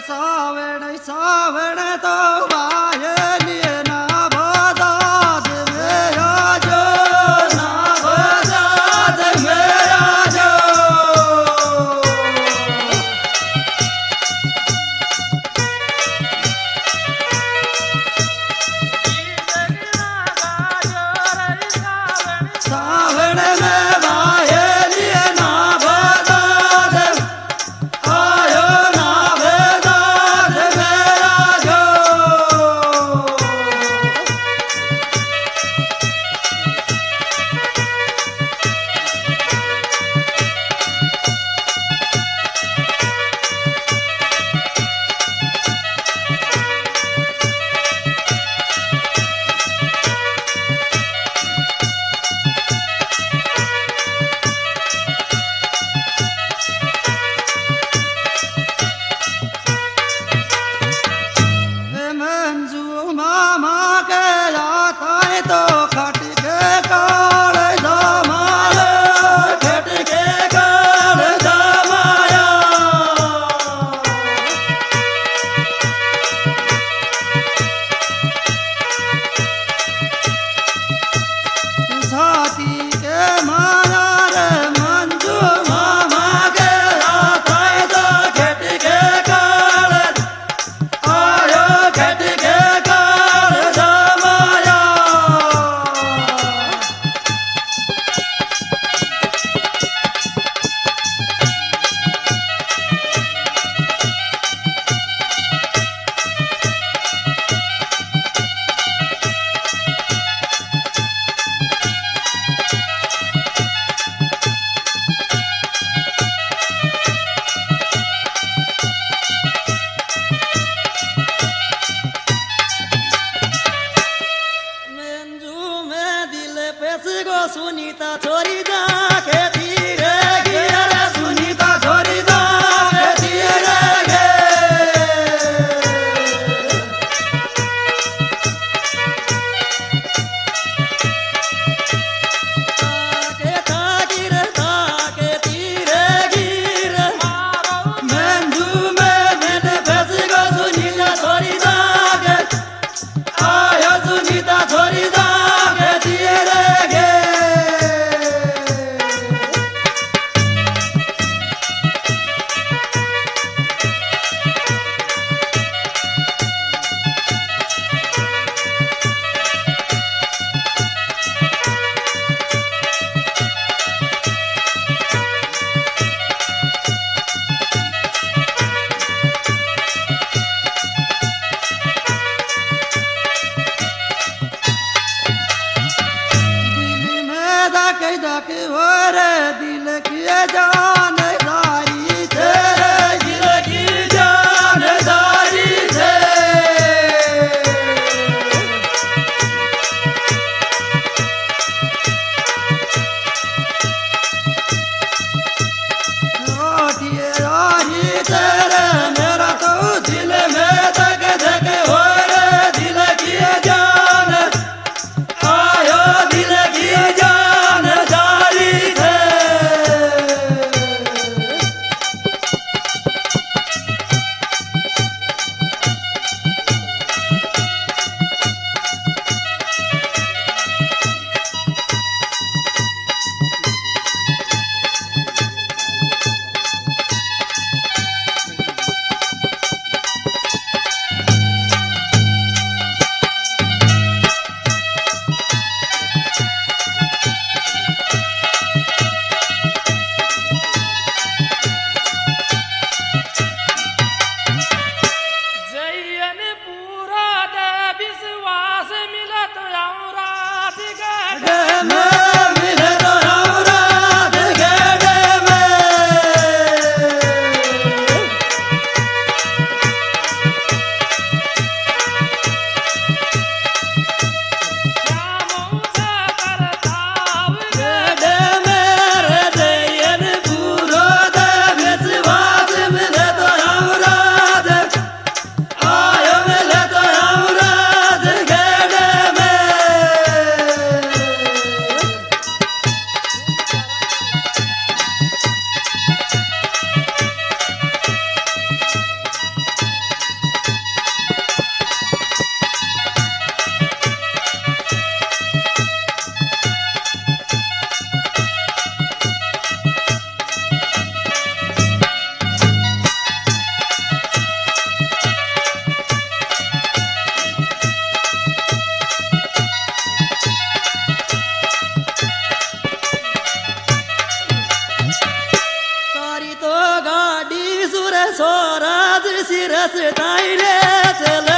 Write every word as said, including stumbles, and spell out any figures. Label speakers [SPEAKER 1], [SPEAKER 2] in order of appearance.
[SPEAKER 1] सावण सावण तो बायलिए ना बजाज मेरा जो ना बजाज मेरा जो सावण में बायलिए ना बजाज आयो ना बजाज मेरा जो मंजू मामा के आता है तो खट के काल जमाल खट के काल जमाया छाती के माया रे मंजू मामा के आता है तो खट के काल आयो खट के काल जमाया मंजू में दिल पेश गो सुनीता छोरी जा के धीरे गिर सुनीता छोरी जा के धीरे गे ताके तागिर ताके धीरे गिर मंजू में दिल पेश गो सुनीता छोरी जा के आयो सुनीता छोरी जा के धीरे गे शिरस ताईले चल